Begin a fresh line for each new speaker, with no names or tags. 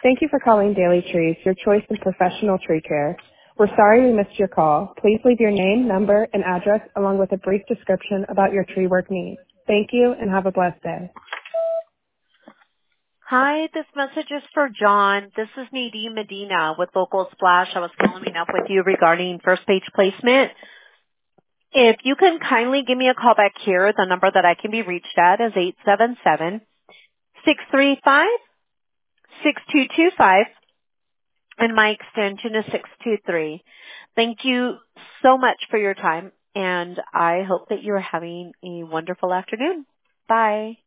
Thank you for calling Daily Trees, your choice in professional tree care. We're sorry we missed your call. Please leave your name, number, and address along with a brief description about your tree work needs. Thank you and have a blessed day.
Hi, this message is for John. This is Nadine Medina with Local Splash. I was following up with you regarding first page placement. If you can kindly give me a call back here, the number that I can be reached at is 877-635-6225, and my extension is 623. Thank you so much for your time, and I hope that you're having a wonderful afternoon. Bye.